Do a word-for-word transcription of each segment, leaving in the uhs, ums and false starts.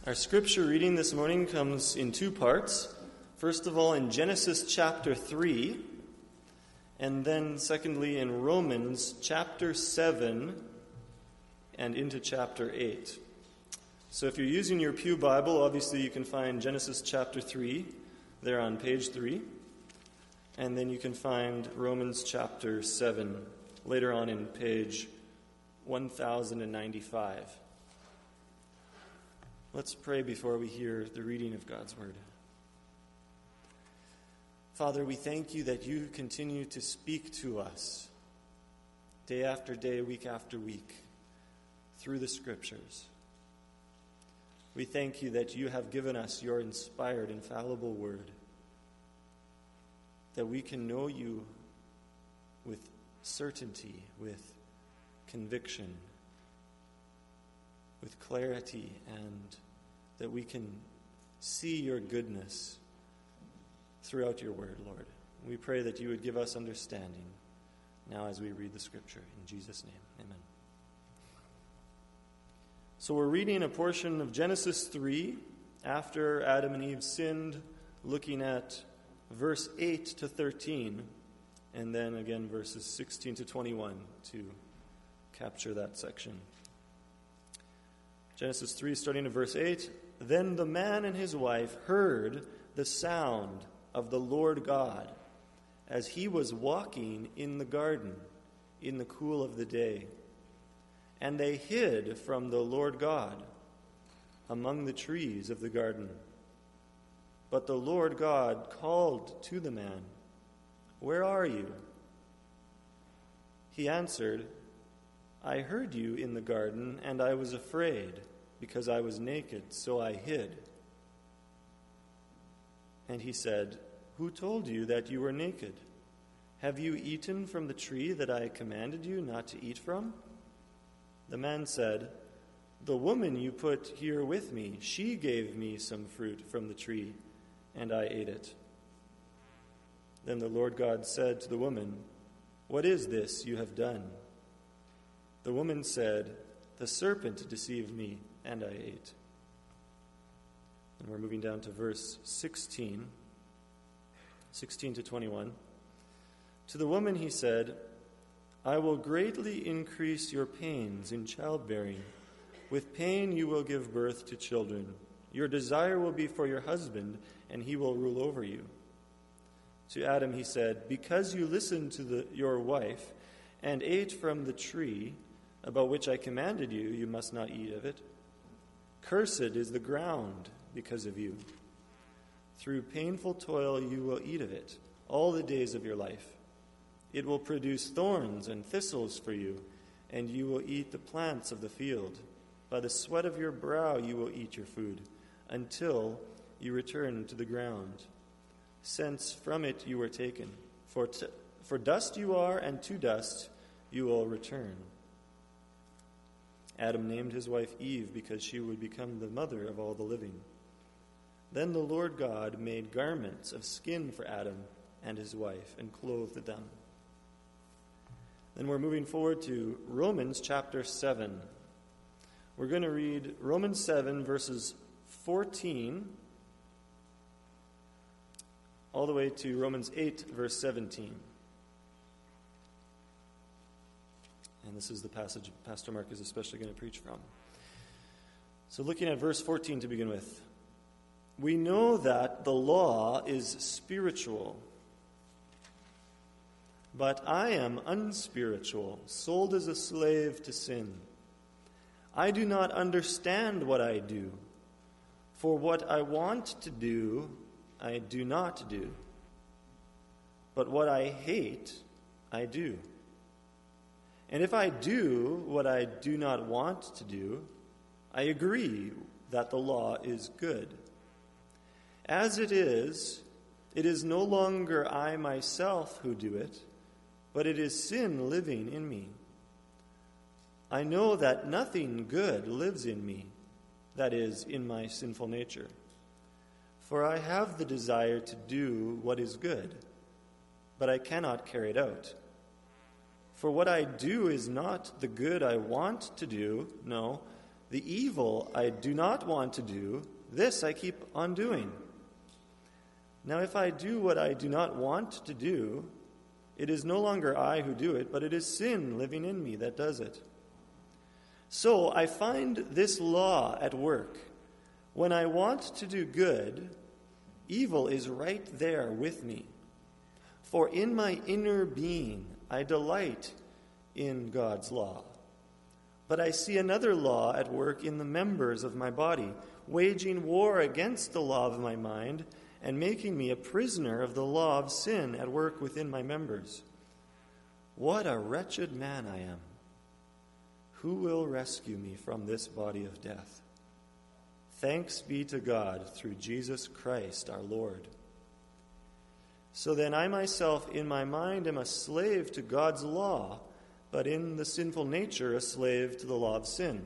Our scripture reading this morning comes in two parts. First of all, in Genesis chapter three, and then secondly in Romans chapter seven and into chapter eight. So if you're using your pew Bible, obviously you can find Genesis chapter three there on page three, and then you can find Romans chapter seven later on in page one thousand ninety-five. Let's pray before we hear the reading of God's Word. Father, we thank you that you continue to speak to us day after day, week after week, through the Scriptures. We thank you that you have given us your inspired, infallible Word, that we can know you with certainty, with conviction, with clarity, and that we can see your goodness throughout your word, Lord. We pray that you would give us understanding now as we read the scripture. In Jesus' name, amen. So we're reading a portion of Genesis three after Adam and Eve sinned, looking at verse eight to thirteen, and then again verses sixteen to twenty-one to capture that section. Genesis three, starting at verse eight. Then the man and his wife heard the sound of the Lord God as he was walking in the garden in the cool of the day. And they hid from the Lord God among the trees of the garden. But the Lord God called to the man, "Where are you?" He answered, "I heard you in the garden, and I was afraid, because I was naked, so I hid." And he said, "Who told you that you were naked? Have you eaten from the tree that I commanded you not to eat from?" The man said, "The woman you put here with me, she gave me some fruit from the tree, and I ate it." Then the Lord God said to the woman, "What is this you have done?" The woman said, "The serpent deceived me, and I ate." And we're moving down to verse sixteen, sixteen to twenty-one. To the woman he said, "I will greatly increase your pains in childbearing. With pain you will give birth to children. Your desire will be for your husband, and he will rule over you." To Adam he said, "Because you listened to the, your wife and ate from the tree about which I commanded you, you must not eat of it. Cursed is the ground because of you. Through painful toil you will eat of it all the days of your life. It will produce thorns and thistles for you, and you will eat the plants of the field. By the sweat of your brow you will eat your food, until you return to the ground, since from it you were taken. For, t- for dust you are, and to dust you will return." Adam named his wife Eve because she would become the mother of all the living. Then the Lord God made garments of skin for Adam and his wife and clothed them. Then we're moving forward to Romans chapter seven. We're going to read Romans seven verses fourteen all the way to Romans eight verse seventeen. And this is the passage Pastor Mark is especially going to preach from. So looking at verse fourteen to begin with. We know that the law is spiritual, but I am unspiritual, sold as a slave to sin. I do not understand what I do, for what I want to do, I do not do. But what I hate, I do. And if I do what I do not want to do, I agree that the law is good. As it is, it is no longer I myself who do it, but it is sin living in me. I know that nothing good lives in me, that is, in my sinful nature. For I have the desire to do what is good, but I cannot carry it out. For what I do is not the good I want to do, no, The evil I do not want to do, this I keep on doing. Now if I do what I do not want to do, it is no longer I who do it, but it is sin living in me that does it. So I find this law at work. When I want to do good, evil is right there with me. For in my inner being I delight in God's law. But I see another law at work in the members of my body, waging war against the law of my mind and making me a prisoner of the law of sin at work within my members. What a wretched man I am! Who will rescue me from this body of death? Thanks be to God through Jesus Christ our Lord. So then I myself in my mind am a slave to God's law, but in the sinful nature a slave to the law of sin.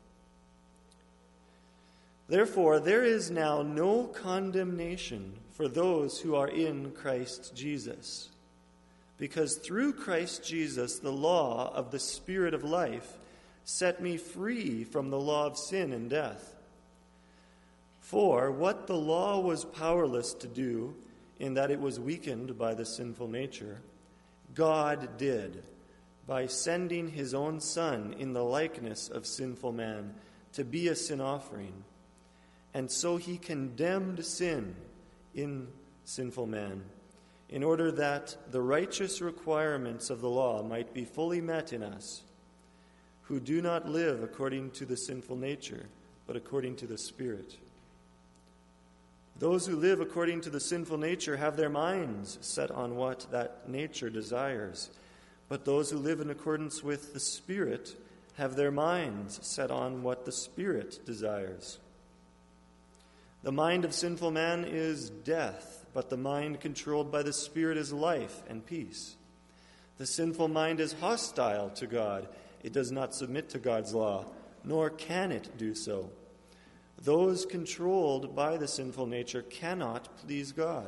Therefore, there is now no condemnation for those who are in Christ Jesus, because through Christ Jesus the law of the Spirit of life set me free from the law of sin and death. For what the law was powerless to do, in that it was weakened by the sinful nature, God did, by sending his own Son in the likeness of sinful man to be a sin offering. And so he condemned sin in sinful man, in order that the righteous requirements of the law might be fully met in us, who do not live according to the sinful nature, but according to the Spirit. Those who live according to the sinful nature have their minds set on what that nature desires, but those who live in accordance with the Spirit have their minds set on what the Spirit desires. The mind of sinful man is death, but the mind controlled by the Spirit is life and peace. The sinful mind is hostile to God. It does not submit to God's law, nor can it do so. Those controlled by the sinful nature cannot please God.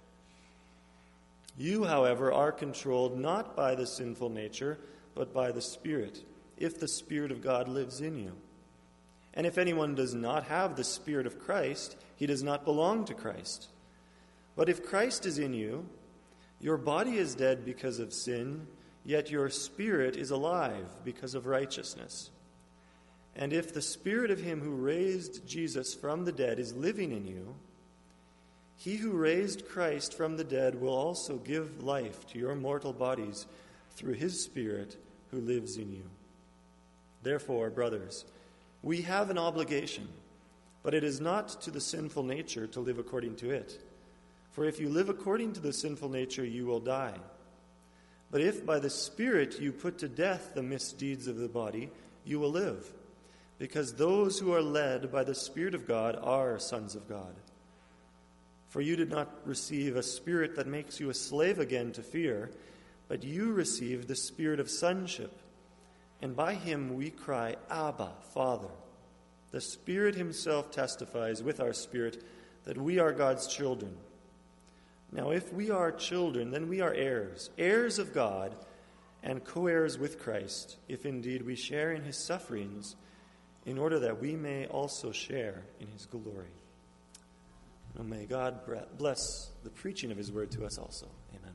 You, however, are controlled not by the sinful nature, but by the Spirit, if the Spirit of God lives in you. And if anyone does not have the Spirit of Christ, he does not belong to Christ. But if Christ is in you, your body is dead because of sin, yet your spirit is alive because of righteousness. And if the Spirit of him who raised Jesus from the dead is living in you, he who raised Christ from the dead will also give life to your mortal bodies through his Spirit who lives in you. Therefore, brothers, we have an obligation, but it is not to the sinful nature to live according to it. For if you live according to the sinful nature, you will die. But if by the Spirit you put to death the misdeeds of the body, you will live, because those who are led by the Spirit of God are sons of God. For you did not receive a spirit that makes you a slave again to fear, but you received the Spirit of sonship, and by him we cry, Abba, Father. The Spirit himself testifies with our spirit that we are God's children. Now if we are children, then we are heirs, heirs of God, and co-heirs with Christ, if indeed we share in his sufferings, in order that we may also share in his glory. And may God bless the preaching of his word to us also. Amen.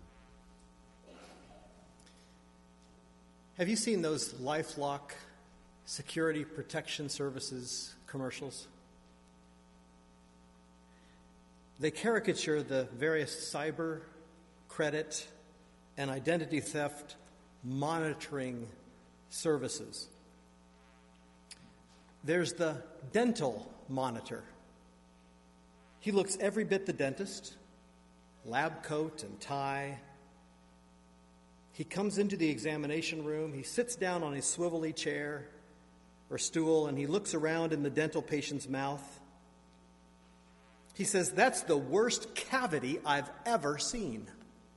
Have you seen those LifeLock security protection services commercials? They caricature the various cyber, credit, and identity theft monitoring services. There's the dental monitor. He looks every bit the dentist, lab coat and tie. He comes into the examination room, he sits down on his swivelly chair or stool, and he looks around in the dental patient's mouth. He says, "That's the worst cavity I've ever seen."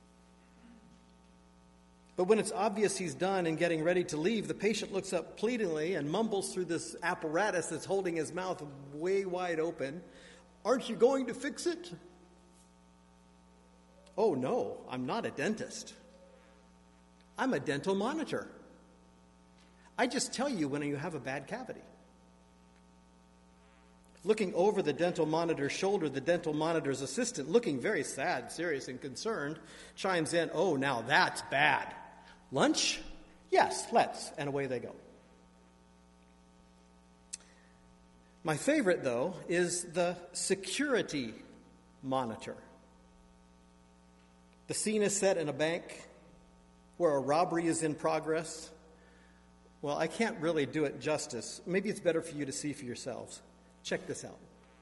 But when it's obvious he's done and getting ready to leave, the patient looks up pleadingly and mumbles through this apparatus that's holding his mouth way wide open, "Aren't you going to fix it?" "Oh, no, I'm not a dentist. I'm a dental monitor. I just tell you when you have a bad cavity. Looking over the dental monitor's shoulder, the dental monitor's assistant, looking very sad, serious, and concerned, chimes in, "Oh, now that's bad. Lunch? Yes, let's." And away they go. My favorite, though, is the security monitor. The scene is set in a bank where a robbery is in progress. Well, I can't really do it justice. Maybe it's better for you to see for yourselves. Check this out.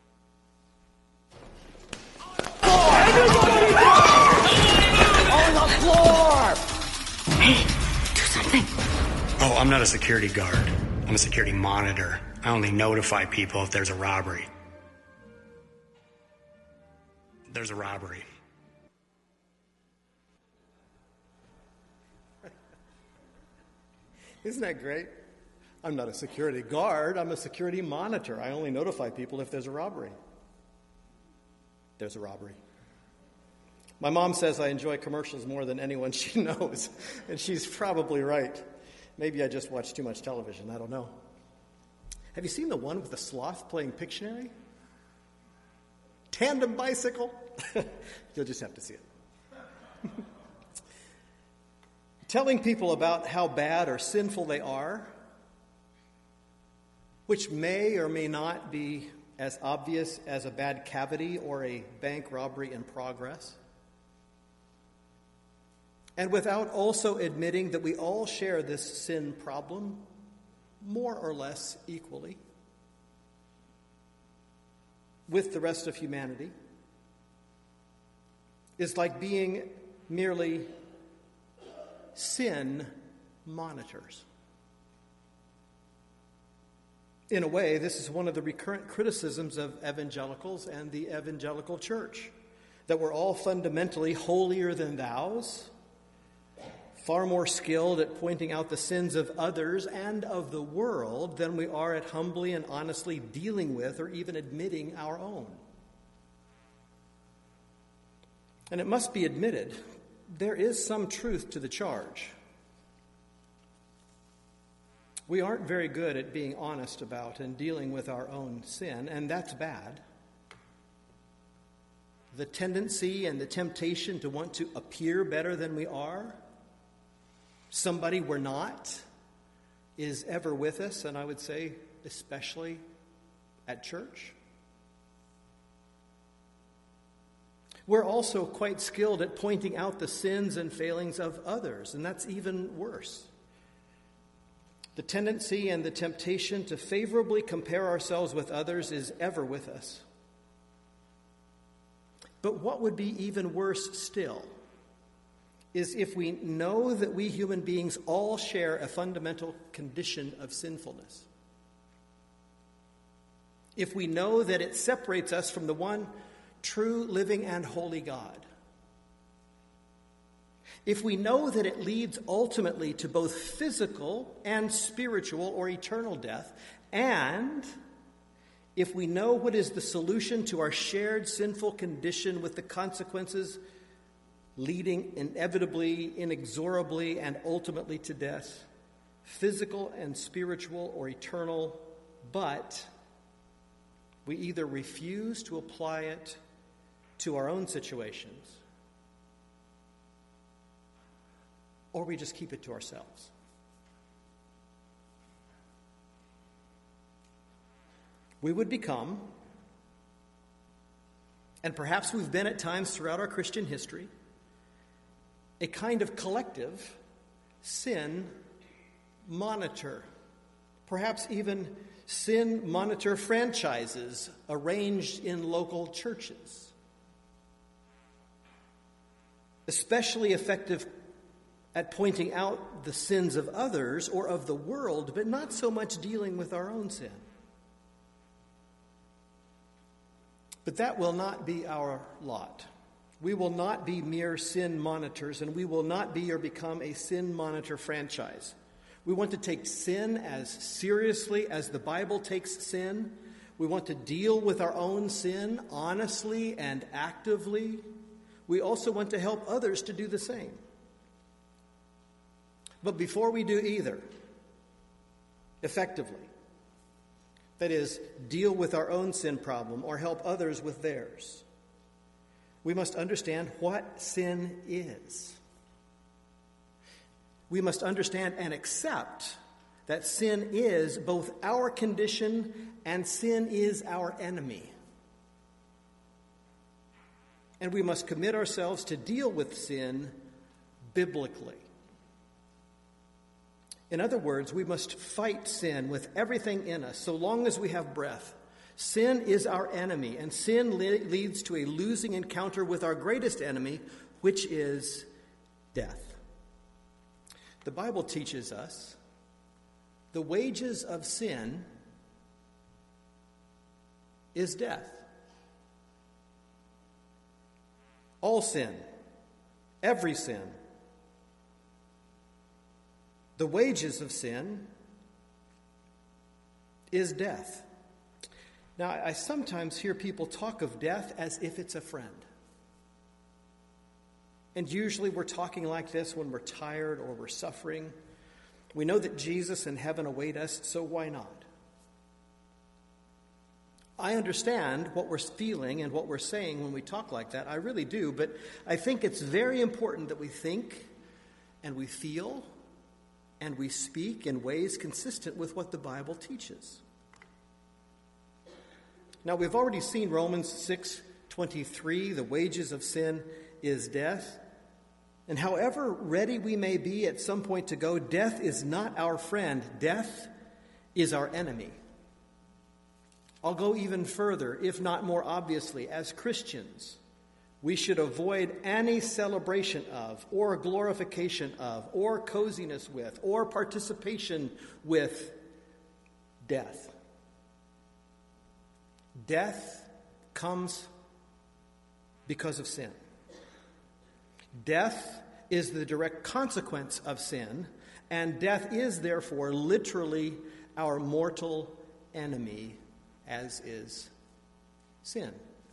On the floor! Hey, do something. Oh, I'm not a security guard. I'm a security monitor. I only notify people if there's a robbery. There's a robbery. Isn't that great? I'm not a security guard. I'm a security monitor. I only notify people if there's a robbery. There's a robbery. My mom says I enjoy commercials more than anyone she knows, and she's probably right. Maybe I just watch too much television. I don't know. Have you seen the one with the sloth playing Pictionary? Tandem bicycle? You'll just have to see it. Telling people about how bad or sinful they are, which may or may not be as obvious as a bad cavity or a bank robbery in progress. And without also admitting that we all share this sin problem, more or less equally, with the rest of humanity, is like being merely sin monitors. In a way, this is one of the recurrent criticisms of evangelicals and the evangelical church, that we're all fundamentally holier than thous, far more skilled at pointing out the sins of others and of the world than we are at humbly and honestly dealing with or even admitting our own. And it must be admitted, there is some truth to the charge. We aren't very good at being honest about and dealing with our own sin, and that's bad. The tendency and the temptation to want to appear better than we are, somebody we're not, is ever with us, and I would say especially at church. We're also quite skilled at pointing out the sins and failings of others, and that's even worse. The tendency and the temptation to favorably compare ourselves with others is ever with us. But what would be even worse still is if we know that we human beings all share a fundamental condition of sinfulness. If we know that it separates us from the one true, living, and holy God. If we know that it leads ultimately to both physical and spiritual or eternal death, and if we know what is the solution to our shared sinful condition with the consequences leading inevitably, inexorably, and ultimately to death, physical and spiritual or eternal, but we either refuse to apply it to our own situations, or we just keep it to ourselves. We would become, and perhaps we've been at times throughout our Christian history, a kind of collective sin monitor, perhaps even sin monitor franchises arranged in local churches. Especially effective at pointing out the sins of others or of the world, but not so much dealing with our own sin. But that will not be our lot. We will not be mere sin monitors, and we will not be or become a sin monitor franchise. We want to take sin as seriously as the Bible takes sin. We want to deal with our own sin honestly and actively. We also want to help others to do the same. But before we do either, effectively, That is, deal with our own sin problem or help others with theirs. We must understand what sin is. We must understand and accept that sin is both our condition and sin is our enemy. And we must commit ourselves to deal with sin biblically. In other words, we must fight sin with everything in us so long as we have breath. Sin is our enemy, and sin le- leads to a losing encounter with our greatest enemy, which is death. The Bible teaches us the wages of sin is death. All sin, every sin. The wages of sin is death. Now, I sometimes hear people talk of death as if it's a friend. And usually we're talking like this when we're tired or we're suffering. We know that Jesus and heaven await us, so why not? I understand what we're feeling and what we're saying when we talk like that. I really do. But I think it's very important that we think and we feel and we speak in ways consistent with what the Bible teaches. Now, we've already seen Romans six twenty-three, the wages of sin is death. And however ready we may be at some point to go, death is not our friend. Death is our enemy. I'll go even further, if not more obviously. As Christians, we should avoid any celebration of, or glorification of, or coziness with, or participation with death. Death comes because of sin. Death is the direct consequence of sin, and death is therefore literally our mortal enemy, as is sin.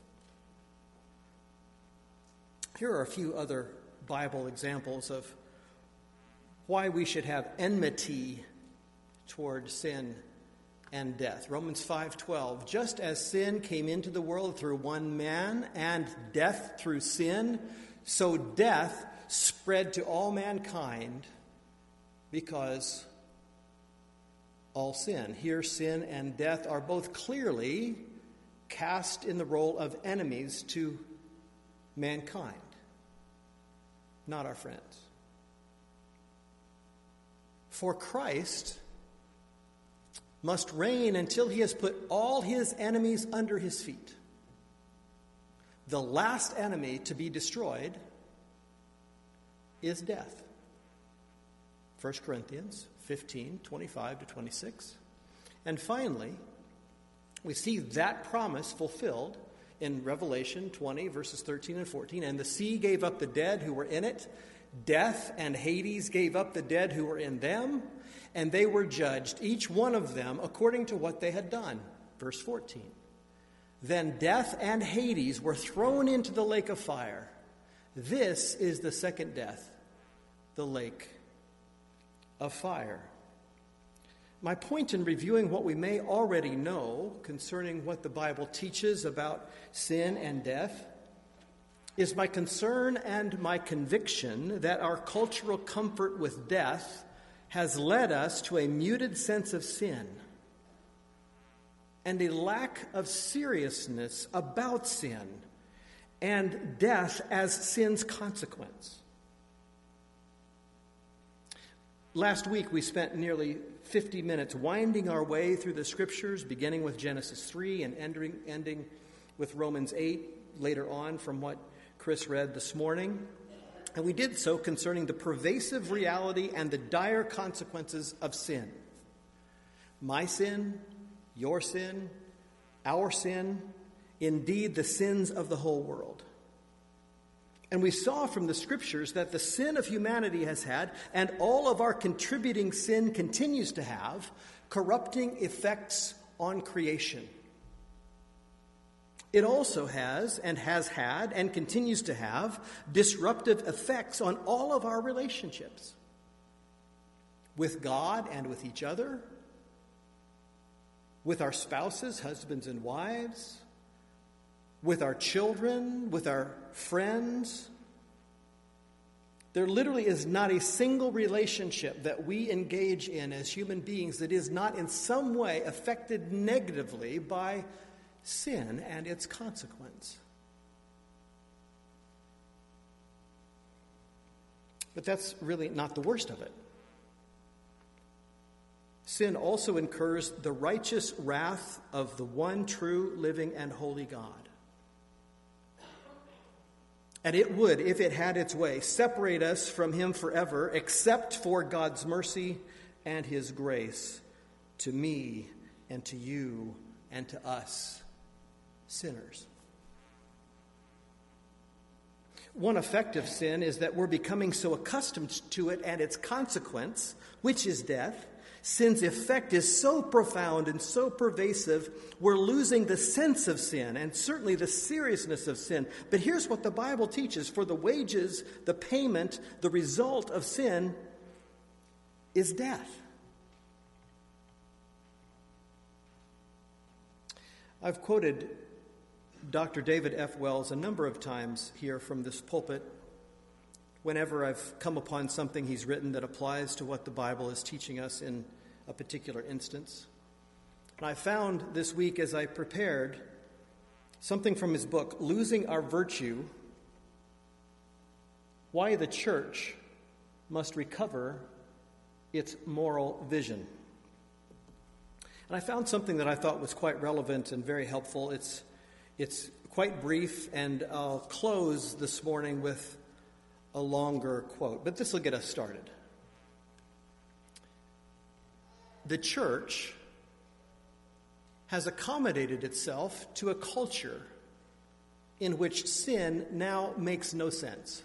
Here are a few other Bible examples of why we should have enmity toward sin and death. Romans five twelve, just as sin came into the world through one man and death through sin, so death spread to all mankind because all sin. Here, sin and death are both clearly cast in the role of enemies to mankind, not our friends. For Christ must reign until he has put all his enemies under his feet. The last enemy to be destroyed is death. First Corinthians fifteen, twenty-five to twenty-six. And finally, we see that promise fulfilled in Revelation twenty, verses thirteen and fourteen. And the sea gave up the dead who were in it. Death and Hades gave up the dead who were in them. And they were judged, each one of them, according to what they had done. Verse fourteen. Then death and Hades were thrown into the lake of fire. This is the second death, the lake of fire. My point in reviewing what we may already know concerning what the Bible teaches about sin and death is my concern and my conviction that our cultural comfort with death has led us to a muted sense of sin and a lack of seriousness about sin and death as sin's consequence. Last week we spent nearly fifty minutes winding our way through the scriptures, beginning with Genesis three and ending, ending with Romans eight later on from what Chris read this morning. And we did so concerning the pervasive reality and the dire consequences of sin. My sin, your sin, our sin, indeed the sins of the whole world. And we saw from the scriptures that the sin of humanity has had, and all of our contributing sin continues to have, corrupting effects on creation. It also has, and has had, and continues to have, disruptive effects on all of our relationships with God and with each other, with our spouses, husbands and wives, with our children, with our friends. There literally is not a single relationship that we engage in as human beings that is not in some way affected negatively by sin and its consequence. But that's really not the worst of it. Sin also incurs the righteous wrath of the one true, living, and holy God. And it would, if it had its way, separate us from him forever, except for God's mercy and his grace to me and to you and to us, sinners. One effect of sin is that we're becoming so accustomed to it and its consequence, which is death. Sin's effect is so profound and so pervasive, we're losing the sense of sin and certainly the seriousness of sin. But here's what the Bible teaches. For the wages, the payment, the result of sin is death. I've quoted Doctor David F. Wells a number of times here from this pulpit whenever I've come upon something he's written that applies to what the Bible is teaching us in a particular instance. And I found this week as I prepared something from his book, Losing Our Virtue, Why the Church Must Recover Its Moral Vision. And I found something that I thought was quite relevant and very helpful. It's It's quite brief, and I'll close this morning with a longer quote, but this will get us started. The church has accommodated itself to a culture in which sin now makes no sense.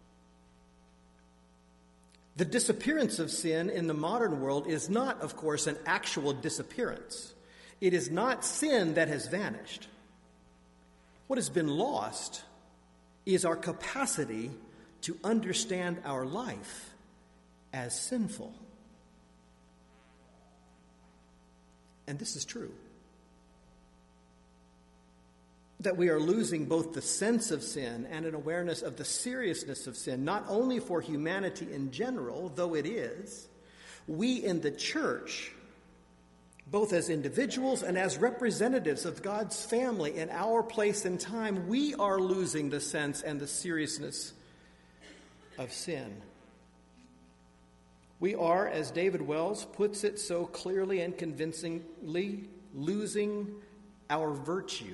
The disappearance of sin in the modern world is not, of course, an actual disappearance. It is not sin that has vanished. What has been lost is our capacity to understand our life as sinful. And this is true. That we are losing both the sense of sin and an awareness of the seriousness of sin, not only for humanity in general, though it is. We in the church, both as individuals and as representatives of God's family in our place and time, we are losing the sense and the seriousness of sin. We are, as David Wells puts it so clearly and convincingly, losing our virtue,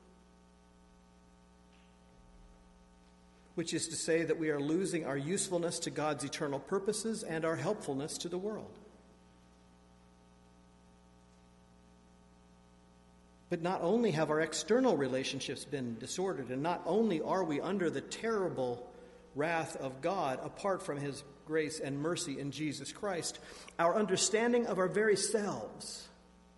which is to say that we are losing our usefulness to God's eternal purposes and our helpfulness to the world. But not only have our external relationships been disordered, and not only are we under the terrible wrath of God apart from his grace and mercy in Jesus Christ, our understanding of our very selves,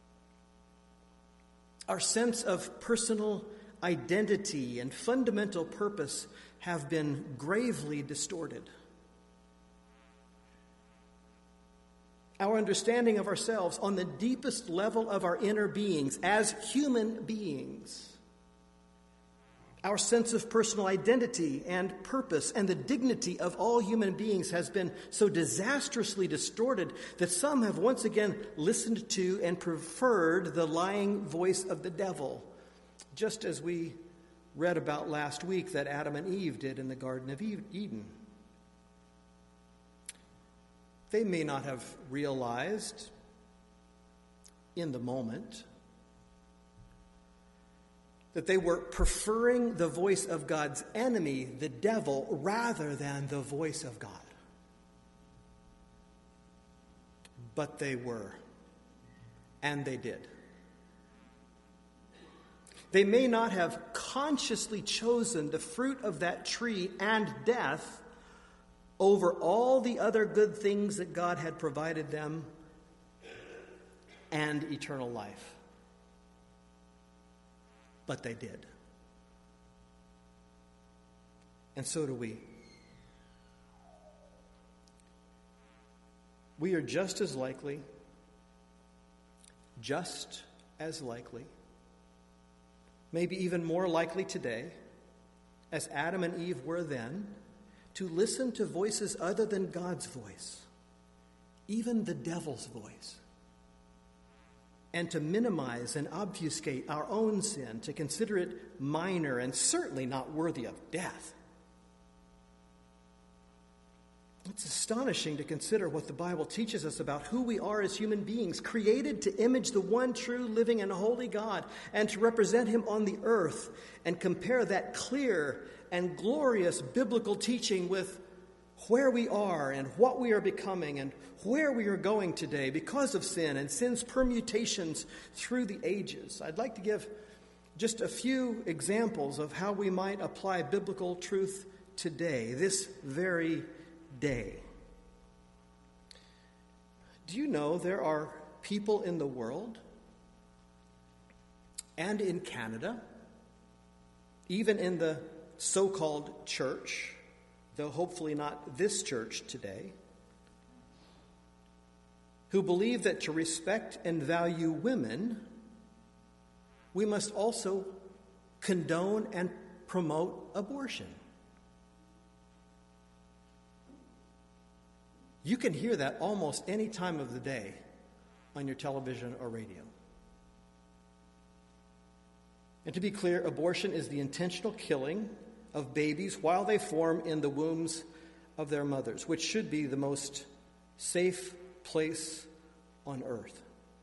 our sense of personal identity and fundamental purpose have been gravely distorted. Our understanding of ourselves on the deepest level of our inner beings as human beings, our sense of personal identity and purpose and the dignity of all human beings has been so disastrously distorted that some have once again listened to and preferred the lying voice of the devil, just as we read about last week that Adam and Eve did in the Garden of Eden. They may not have realized in the moment that they were preferring the voice of God's enemy, the devil, rather than the voice of God. But they were, and they did. They may not have consciously chosen the fruit of that tree and death over all the other good things that God had provided them and eternal life. But they did. And so do we. We are just as likely, just as likely, maybe even more likely today, as Adam and Eve were then, to listen to voices other than God's voice, even the devil's voice, and to minimize and obfuscate our own sin, to consider it minor and certainly not worthy of death. It's astonishing to consider what the Bible teaches us about who we are as human beings, created to image the one true, living, and holy God, and to represent him on the earth, and compare that clear and glorious biblical teaching with where we are and what we are becoming and where we are going today because of sin and sin's permutations through the ages. I'd like to give just a few examples of how we might apply biblical truth today, this very day. Do you know there are people in the world and in Canada, even in the so-called church, though hopefully not this church today, who believe that to respect and value women, we must also condone and promote abortion. You can hear that almost any time of the day on your television or radio. And to be clear, abortion is the intentional killing of babies while they form in the wombs of their mothers, which should be the most safe place on earth.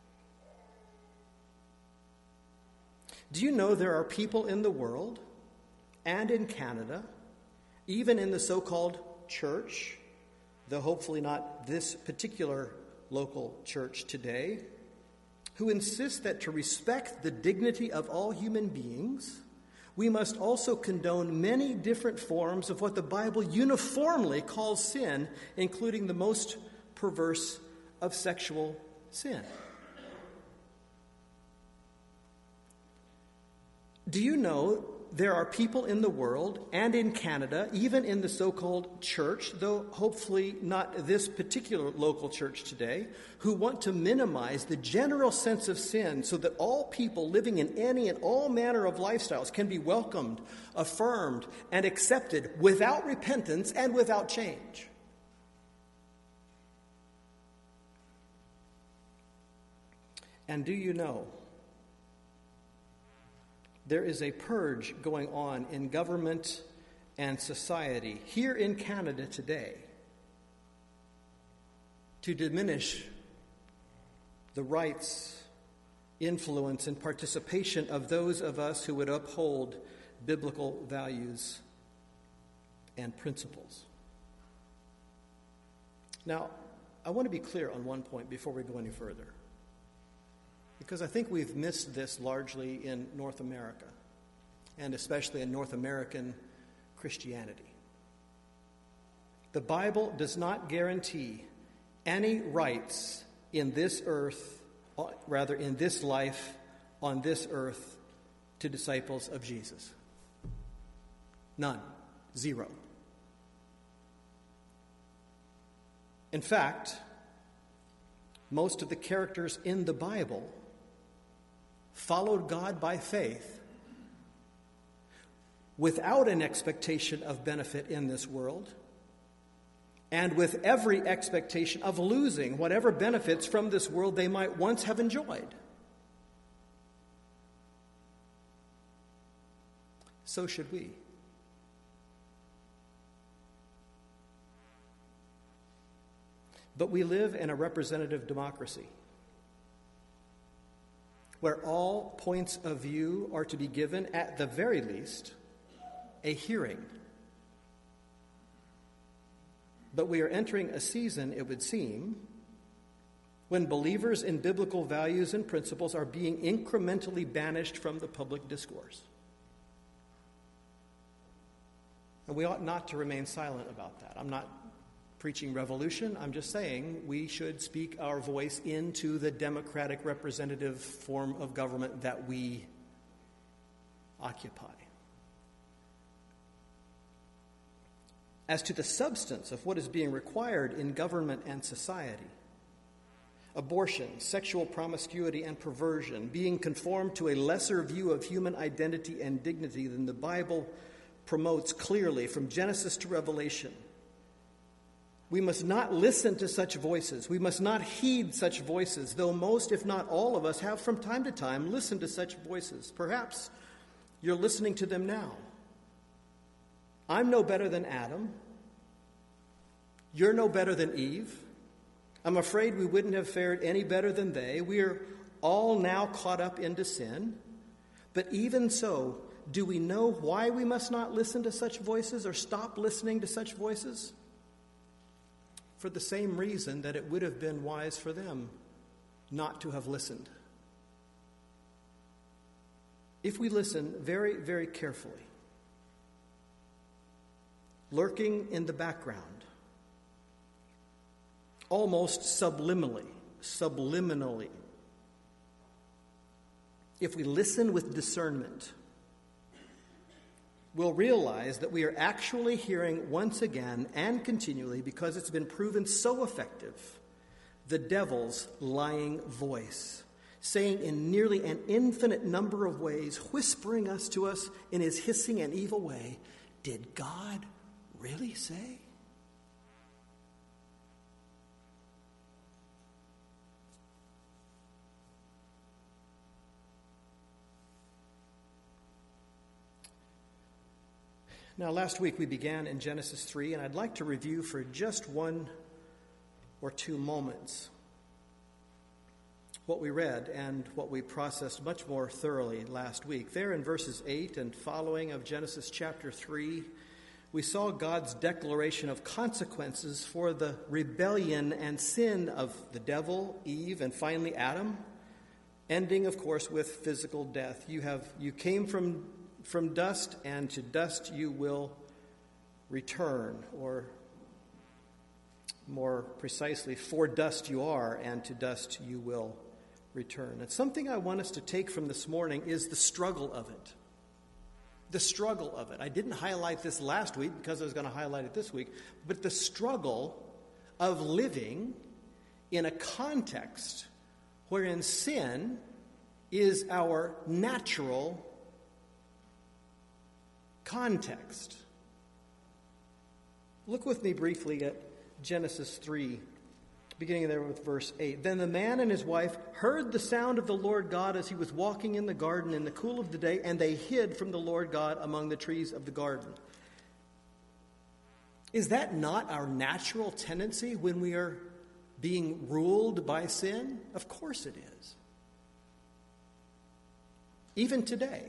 Do you know there are people in the world and in Canada, even in the so-called church, though hopefully not this particular local church today, who insist that to respect the dignity of all human beings, we must also condone many different forms of what the Bible uniformly calls sin, including the most perverse of sexual sin. Do you know there are people in the world and in Canada, even in the so-called church, though hopefully not this particular local church today, who want to minimize the general sense of sin so that all people living in any and all manner of lifestyles can be welcomed, affirmed, and accepted without repentance and without change? And do you know there is a purge going on in government and society here in Canada today to diminish the rights, influence, and participation of those of us who would uphold biblical values and principles? Now, I want to be clear on one point before we go any further, because I think we've missed this largely in North America, and especially in North American Christianity. The Bible does not guarantee any rights in this earth, rather in this life, on this earth, to disciples of Jesus. None. Zero. In fact, most of the characters in the Bible followed God by faith without an expectation of benefit in this world and with every expectation of losing whatever benefits from this world they might once have enjoyed. So should we. But we live in a representative democracy where all points of view are to be given, at the very least, a hearing. But we are entering a season, it would seem, when believers in biblical values and principles are being incrementally banished from the public discourse. And we ought not to remain silent about that. I'm not preaching revolution. I'm just saying we should speak our voice into the democratic representative form of government that we occupy. As to the substance of what is being required in government and society, abortion, sexual promiscuity, and perversion, being conformed to a lesser view of human identity and dignity than the Bible promotes clearly from Genesis to Revelation. We must not listen to such voices. We must not heed such voices, though most, if not all of us, have from time to time listened to such voices. Perhaps you're listening to them now. I'm no better than Adam. You're no better than Eve. I'm afraid we wouldn't have fared any better than they. We are all now caught up into sin. But even so, do we know why we must not listen to such voices or stop listening to such voices? For the same reason that it would have been wise for them not to have listened. If we listen very, very carefully, lurking in the background, almost subliminally, subliminally, if we listen with discernment, we'll realize that we are actually hearing once again and continually, because it's been proven so effective, the devil's lying voice, saying in nearly an infinite number of ways, whispering us to us in his hissing and evil way, did God really say? Now, last week we began in Genesis three, and I'd like to review for just one or two moments what we read and what we processed much more thoroughly last week. There in verses eight and following of Genesis chapter three, we saw God's declaration of consequences for the rebellion and sin of the devil, Eve, and finally Adam, ending, of course, with physical death. You have you came from From dust, and to dust you will return, or more precisely, for dust you are, and to dust you will return. And something I want us to take from this morning is the struggle of it. The struggle of it. I didn't highlight this last week because I was going to highlight it this week, but the struggle of living in a context wherein sin is our natural context. Look with me briefly at Genesis three, beginning there with verse eight. Then the man and his wife heard the sound of the Lord God as he was walking in the garden in the cool of the day, and they hid from the Lord God among the trees of the garden. Is that not our natural tendency when we are being ruled by sin? Of course it is. Even today.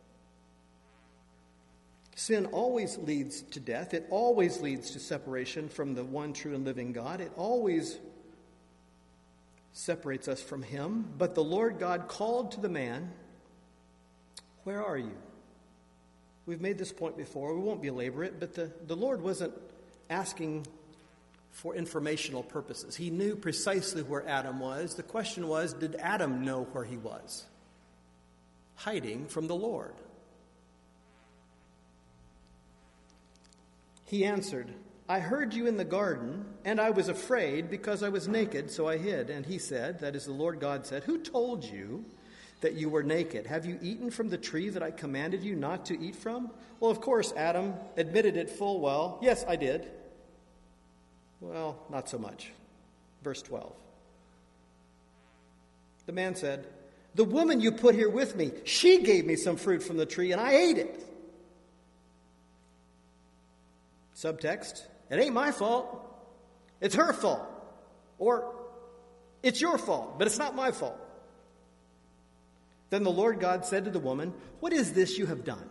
Sin always leads to death. It always leads to separation from the one true and living God. It always separates us from him. But the Lord God called to the man, "Where are you?" We've made this point before. We won't belabor it, but the, the Lord wasn't asking for informational purposes. He knew precisely where Adam was. The question was, did Adam know where he was? Hiding from the Lord. He answered, "I heard you in the garden, and I was afraid because I was naked, so I hid." And he said, that is, the Lord God said, "Who told you that you were naked? Have you eaten from the tree that I commanded you not to eat from?" Well, of course, Adam admitted it full well. "Yes, I did." Well, not so much. Verse twelve. The man said, "The woman you put here with me, she gave me some fruit from the tree, and I ate it." Subtext, it ain't my fault. It's her fault. Or, it's your fault, but it's not my fault. Then the Lord God said to the woman, "What is this you have done?"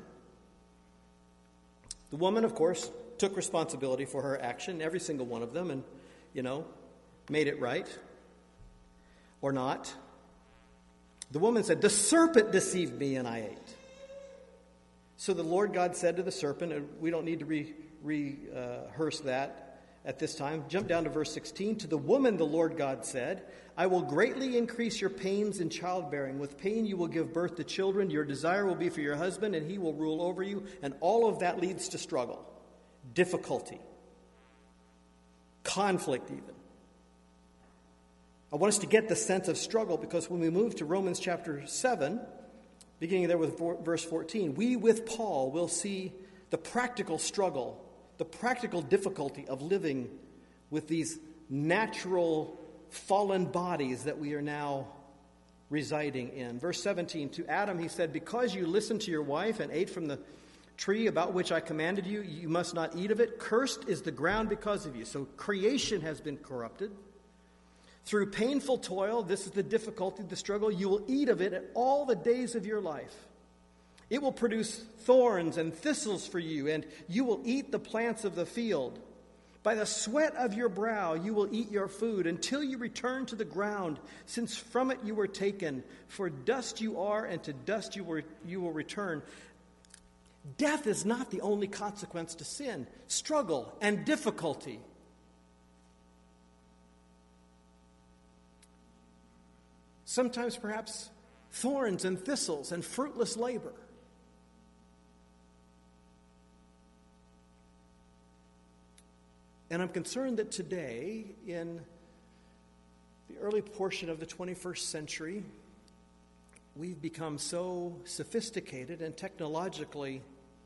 The woman, of course, took responsibility for her action, every single one of them, and, you know, made it right. Or not. The woman said, "The serpent deceived me and I ate." So the Lord God said to the serpent, and we don't need to re- rehearse that at this time. Jump down to verse sixteen. To the woman the Lord God said, "I will greatly increase your pains in childbearing. With pain you will give birth to children. Your desire will be for your husband, and he will rule over you." And all of that leads to struggle, difficulty, conflict even. I want us to get the sense of struggle, because when we move to Romans chapter seven, beginning there with verse fourteen, we with Paul will see the practical struggle, the practical difficulty of living with these natural fallen bodies that we are now residing in. Verse seventeen, to Adam he said, because you listened to your wife and ate from the tree about which I commanded you, you must not eat of it. Cursed is the ground because of you. So creation has been corrupted. Through painful toil, this is the difficulty, the struggle, you will eat of it all the days of your life. It will produce thorns and thistles for you, and you will eat the plants of the field. By the sweat of your brow you will eat your food until you return to the ground, since from it you were taken. For dust you are, and to dust you will, you will return. Death is not the only consequence to sin. Struggle and difficulty. Sometimes perhaps thorns and thistles and fruitless labor. And I'm concerned that today, in the early portion of the twenty-first century, we've become so sophisticated and technologically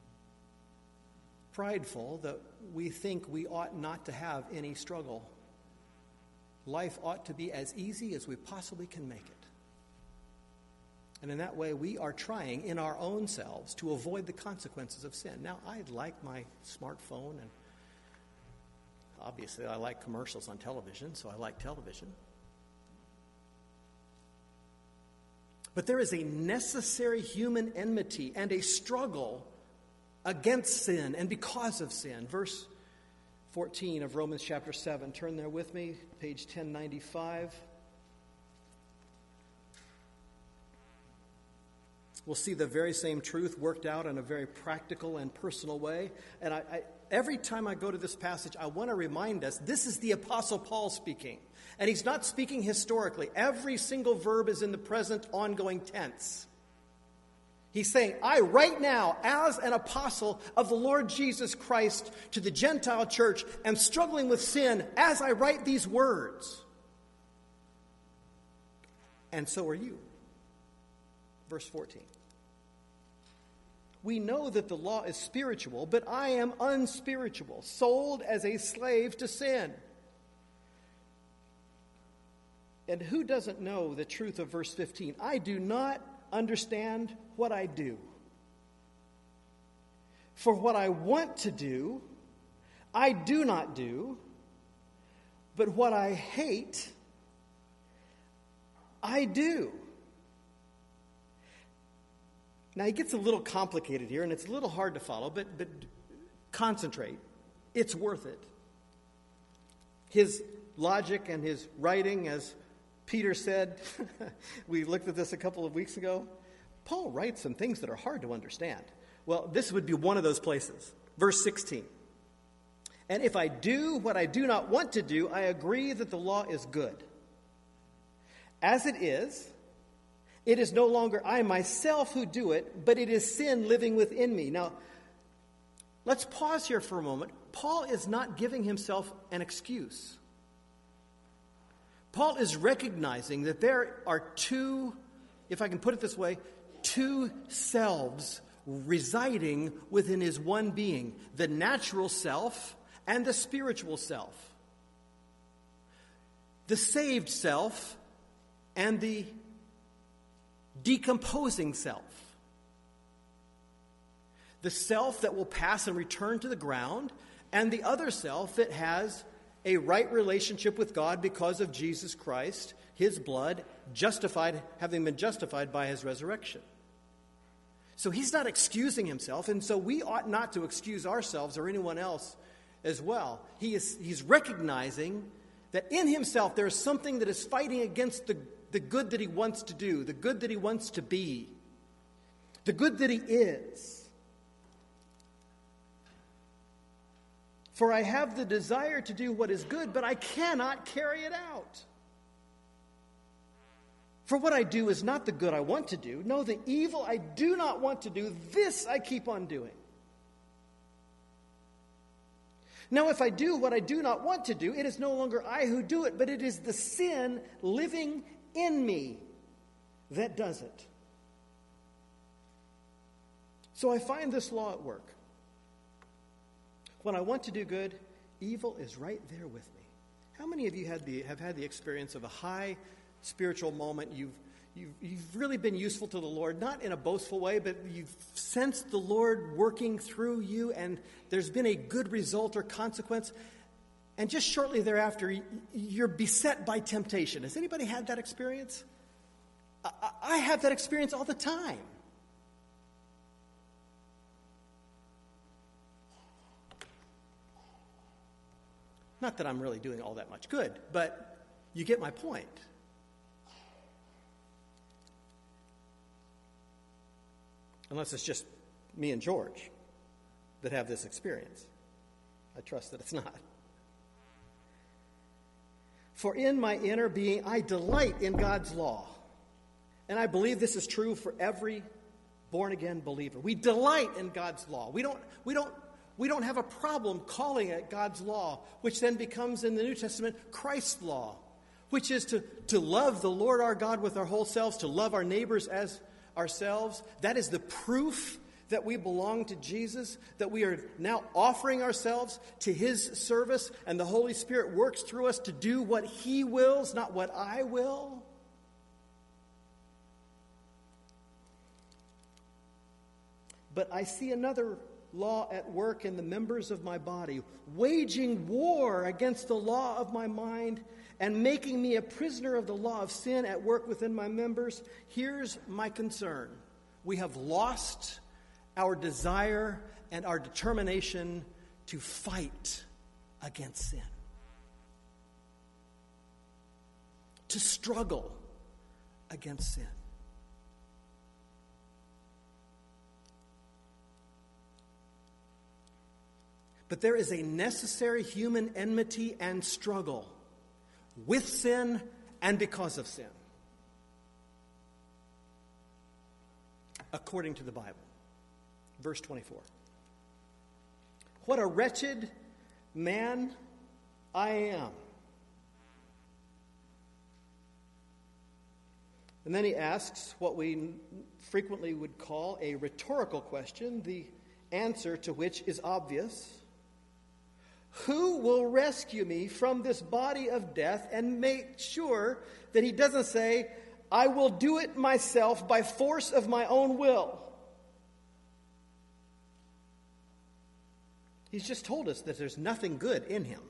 prideful that we think we ought not to have any struggle. Life ought to be as easy as we possibly can make it. And in that way, we are trying in our own selves to avoid the consequences of sin. Now, I like my smartphone, and obviously I like commercials on television, so I like television. But there is a necessary human enmity and a struggle against sin and because of sin. Verse fourteen of Romans chapter seven. Turn there with me, page ten ninety-five. We'll see the very same truth worked out in a very practical and personal way. And I, I, every time I go to this passage, I want to remind us, this is the Apostle Paul speaking. And he's not speaking historically. Every single verb is in the present ongoing tense. He's saying, I right now, as an apostle of the Lord Jesus Christ to the Gentile church, am struggling with sin as I write these words. And so are you. Verse fourteen. We know that the law is spiritual, but I am unspiritual, sold as a slave to sin. And who doesn't know the truth of verse fifteen? I do not understand what I do. For what I want to do, I do not do, but what I hate, I do. Now, it gets a little complicated here, and it's a little hard to follow, but, but concentrate. It's worth it. His logic and his writing, as Peter said, we looked at this a couple of weeks ago, Paul writes some things that are hard to understand. Well, this would be one of those places. Verse sixteen. And if I do what I do not want to do, I agree that the law is good. As it is, it is no longer I myself who do it, but it is sin living within me. Now, let's pause here for a moment. Paul is not giving himself an excuse. Paul is recognizing that there are two, if I can put it this way, two selves residing within his one being, the natural self and the spiritual self. The saved self and the decomposing self. The self that will pass and return to the ground, and the other self that has a right relationship with God because of Jesus Christ, his blood, justified, having been justified by his resurrection. So he's not excusing himself, and so we ought not to excuse ourselves or anyone else as well. He is he's recognizing that in himself there is something that is fighting against the The good that he wants to do, the good that he wants to be, the good that he is. For I have the desire to do what is good, but I cannot carry it out. For what I do is not the good I want to do. No, the evil I do not want to do, this I keep on doing. Now, if I do what I do not want to do, it is no longer I who do it, but it is the sin living in me that does it. So I find this law at work. When I want to do good, evil is right there with me. How many of you had the, have had the experience of a high spiritual moment? You've, you've, you've really been useful to the Lord, not in a boastful way, but you've sensed the Lord working through you, and there's been a good result or consequence. And just shortly thereafter, you're beset by temptation. Has anybody had that experience? I, I have that experience all the time. Not that I'm really doing all that much good, but you get my point. Unless it's just me and George that have this experience. I trust that it's not. For in my inner being, I delight in God's law. And I believe this is true for every born-again believer. We delight in God's law. We don't, we don't We don't have a problem calling it God's law, which then becomes in the New Testament Christ's law, which is to, to love the Lord our God with our whole selves, to love our neighbors as ourselves. That is the proof that we belong to Jesus, that we are now offering ourselves to his service, and the Holy Spirit works through us to do what he wills, not what I will. But I see another law at work in the members of my body, waging war against the law of my mind and making me a prisoner of the law of sin at work within my members. Here's my concern. We have lost our desire and our determination to fight against sin, to struggle against sin. But there is a necessary human enmity and struggle with sin and because of sin, according to the Bible. Verse twenty-four. What a wretched man I am. And then he asks what we frequently would call a rhetorical question, the answer to which is obvious. Who will rescue me from this body of death? And make sure that he doesn't say, I will do it myself by force of my own will. He's just told us that there's nothing good in him.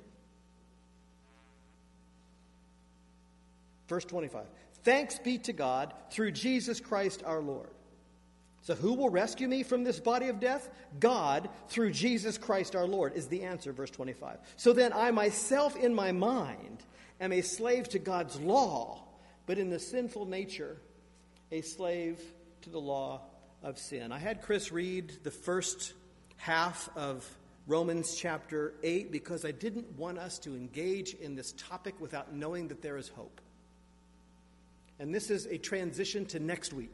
Verse twenty-five. Thanks be to God through Jesus Christ our Lord. So who will rescue me from this body of death? God, through Jesus Christ our Lord, is the answer, verse twenty-five. So then I myself in my mind am a slave to God's law, but in the sinful nature, a slave to the law of sin. I had Chris read the first half of Romans chapter eight because I didn't want us to engage in this topic without knowing that there is hope. And this is a transition to next week.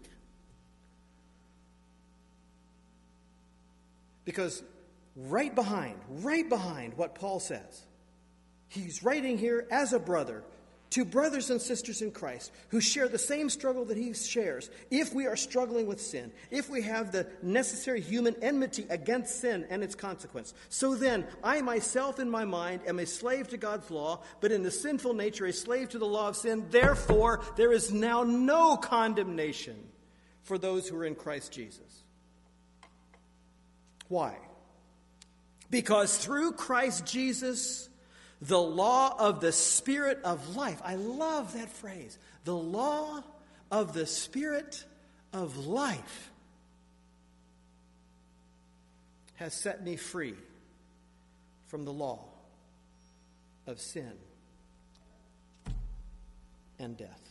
Because right behind, right behind what Paul says, he's writing here as a brother to brothers and sisters in Christ who share the same struggle that he shares. If we are struggling with sin, if we have the necessary human enmity against sin and its consequence. So then, I myself in my mind am a slave to God's law, but in the sinful nature a slave to the law of sin. Therefore, there is now no condemnation for those who are in Christ Jesus. Why? Because through Christ Jesus, the law of the Spirit of life. I love that phrase. The law of the Spirit of life has set me free from the law of sin and death.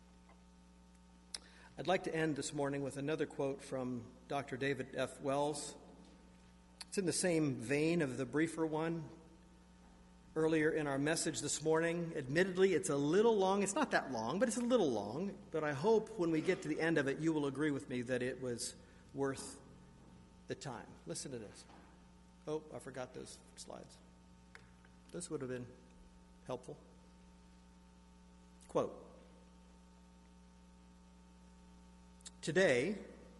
I'd like to end this morning with another quote from Doctor David F. Wells. It's in the same vein of the briefer one earlier in our message this morning. Admittedly, it's a little long. It's not that long, but it's a little long. But I hope when we get to the end of it, you will agree with me that it was worth the time. Listen to this. Oh, I forgot those slides. This would have been helpful. Quote, "Today,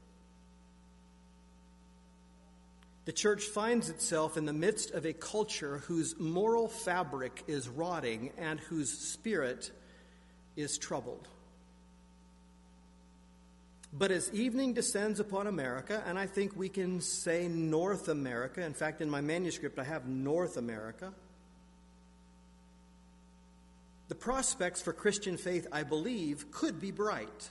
the church finds itself in the midst of a culture whose moral fabric is rotting and whose spirit is troubled. But as evening descends upon America, and I think we can say North America, in fact, in my manuscript I have North America, the prospects for Christian faith, I believe, could be bright.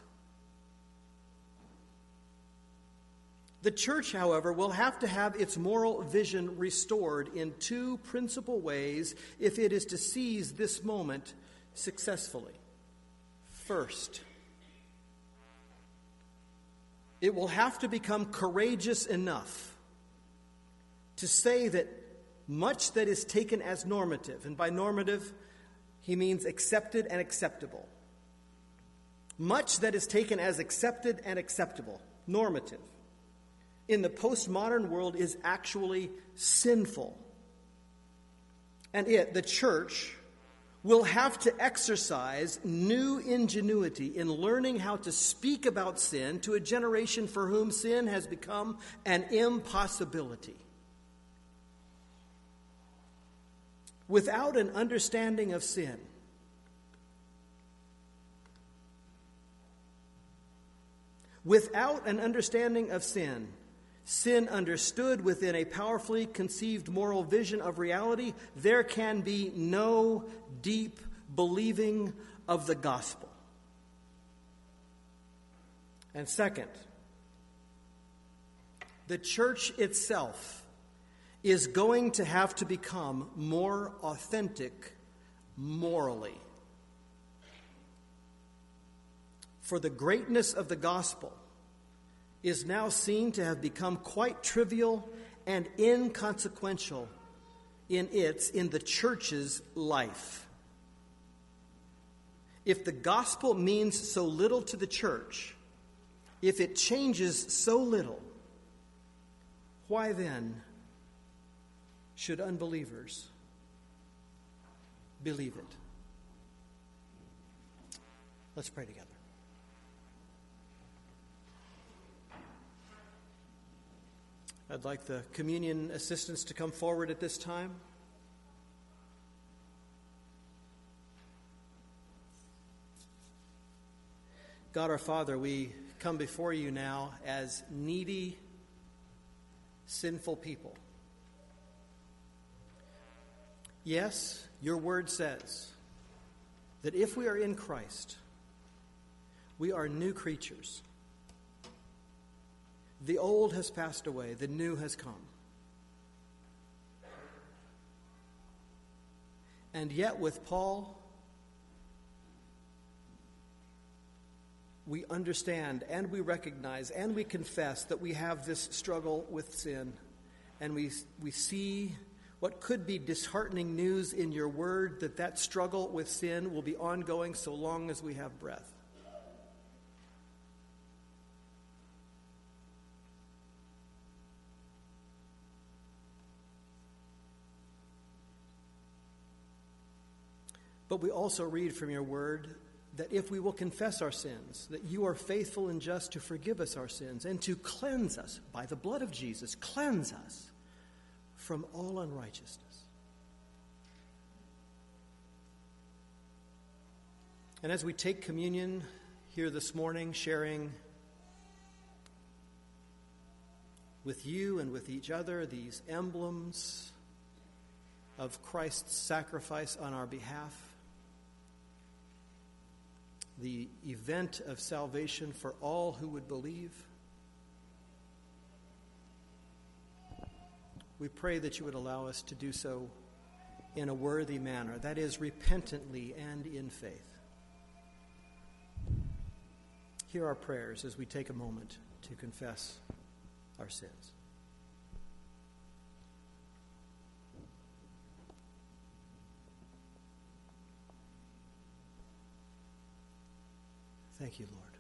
The church, however, will have to have its moral vision restored in two principal ways if it is to seize this moment successfully. First, it will have to become courageous enough to say that much that is taken as normative, and by normative, he means accepted and acceptable. Much that is taken as accepted and acceptable, normative, in the postmodern world is actually sinful. And it, the church, will have to exercise new ingenuity in learning how to speak about sin to a generation for whom sin has become an impossibility. Without an understanding of sin, without an understanding of sin, sin understood within a powerfully conceived moral vision of reality, there can be no deep believing of the gospel. And second, the church itself is going to have to become more authentic morally. For the greatness of the gospel is now seen to have become quite trivial and inconsequential in its, in the church's life. If the gospel means so little to the church, if it changes so little, why then should unbelievers believe it? Let's pray together. I'd like the communion assistants to come forward at this time. God our Father, we come before you now as needy, sinful people. Yes, your word says that if we are in Christ, we are new creatures. The old has passed away, the new has come. And yet with Paul, we understand and we recognize and we confess that we have this struggle with sin. And we, we see what could be disheartening news in your word, that that struggle with sin will be ongoing so long as we have breath. But we also read from your word that if we will confess our sins, that you are faithful and just to forgive us our sins and to cleanse us by the blood of Jesus, cleanse us from all unrighteousness. And as we take communion here this morning, sharing with you and with each other these emblems of Christ's sacrifice on our behalf, the event of salvation for all who would believe, we pray that you would allow us to do so in a worthy manner, that is, repentantly and in faith. Hear our prayers as we take a moment to confess our sins. Thank you, Lord.